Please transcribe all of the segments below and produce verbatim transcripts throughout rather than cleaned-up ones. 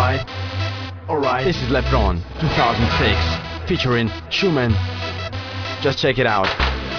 Alright, alright. This is LeBron two thousand six featuring Schumann. Just check it out.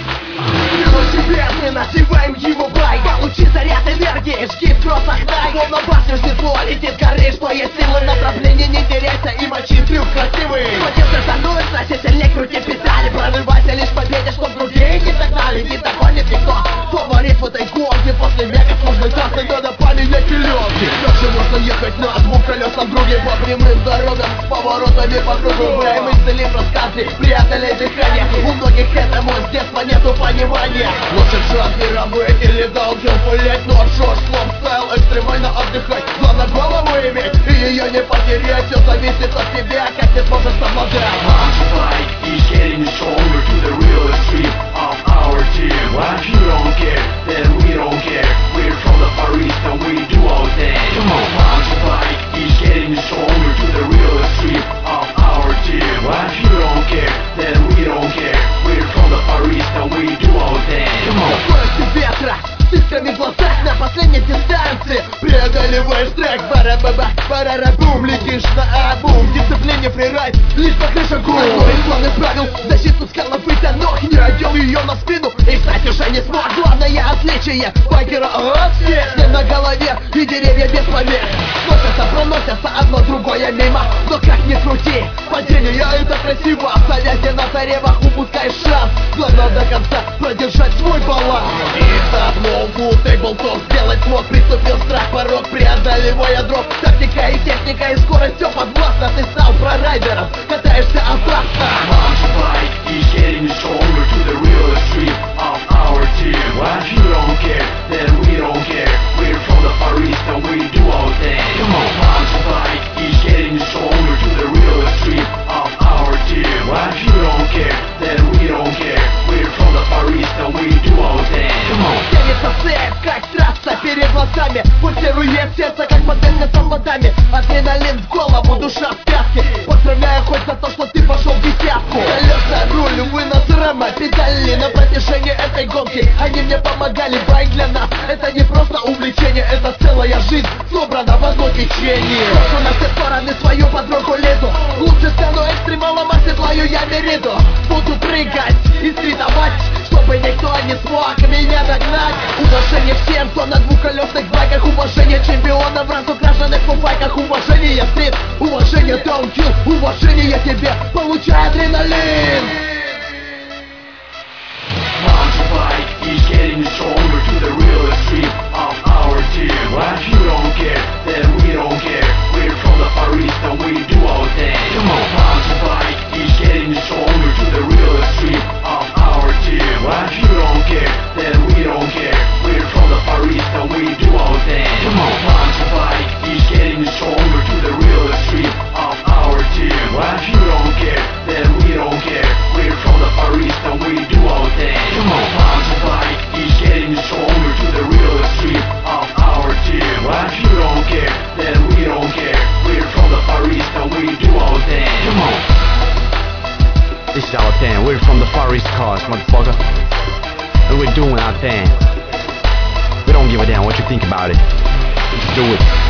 Мы носиваем его байк. Получи заряд энергии, жги в кроссах Nike. Словно башня снесло, летит горы, что есть силы. Направление не теряйся и мочи трюк красивый. Потер стартанует, носи сильней, крути педали. Прорывайся лишь в победе, чтоб другие не догнали. Не догонит никто, фаворит в этой гонке. После мега сложной трассы надо поменять пеленки. Как же можно ехать на двухколесном друге по прямым дорогам с поворотами по кругу? Время исцелив рассказы, преодолей дыхание. У многих этому с детства нету понимания. Лучше шаг мира быть или даунхилл пылять. Ну а шо, слом стайл, экстремально отдыхать. Главное голову иметь и ее не потерять. Все зависит от тебя, как ты сможешь совладать. Bike is getting stronger to the real extreme of our team. Well, if you don't care, then we don't care. We're from the Far East and we do our thing. Come on, Bike is getting stronger to the real extreme of our team. Well, if you don't care, then we don't care. We're from the Far East and we do our thing. Come on. Скоростью ветра, с искрами в глазах на последней дистанции. Преодолеваешь трек, бара-баба, барара-бум. Летишь на обум, дисциплине фрирайд, лишь по крышам гум. Одно из главных правил, защиту скала вытянух. Не одел ее на спину и встать уже не смог. Главное отличие байкера от всех. Снег на голове и деревья без помех. Носятся, проносятся одно другое мимо. Но как ни крути, падение это красиво. Ставясь на заревах, упускаешь шанс. Главное до конца продержать свой баланс. И табло, фул, тейблтоп, сделать смог. Приступил страх, порог, преодолевая дроп. Тактика и техника и скорость все подвластно. Ты стал прорайдером, катаешься опасно. Bike is getting stronger to the real extreme of our team. Well, if you don't care, then we don't care. We're from the Far East and we do our thing. Come on, Bike is getting stronger to the real extreme of our team. Well, if you don't care, then we don't care. We're from the Far East and we do our thing. Come on. Тянется цепь, как трасса перед глазами. Пульсирует сердце, как модель на самодаме. Адреналин в голову, душа в пятки. Поздравляю хоть за то, что ты пошел в десятку. Колеса, руль, вынос рама, педали на протяжении этой гонки. Они мне помогали, байк для нас. Это не просто увлечение, это целая жизнь, собрана в одно течение. Брошу на все стороны свою подругу Лизу. Лучше стану экстремалом, оседлаю я Мериду. Буду прыгать и стритовать, чтобы никто не смог меня догнать. Уважение всем, кто на двухколесных байках. Уважение чемпионам, разукрашенных фуфайках. Уважение стрит, уважение даунхилл. Уважение тебе, получай адреналин. Bike is getting stronger to the real extreme of our team. Well, if you don't care, then we don't care. We're from the Far East and we do our thing. Come on, Bike is getting stronger to the real extreme of our team. Well, if you don't care, then we don't care. We're from the Far East and we do our thing. Come on, Bike is getting stronger to the real extreme of our team. Well, if you don't care, then we don't care. We're from the Far East and we do our thing. Come on, Bike is getting stronger to the real extreme of our team. Well, if you don't care, then we don't care. We're from the Far East and we do our thing. Come on. This is our thing. We're from the Far East Coast, motherfucker. And we're doing our thing. We don't give a damn what you think about it. We just do it.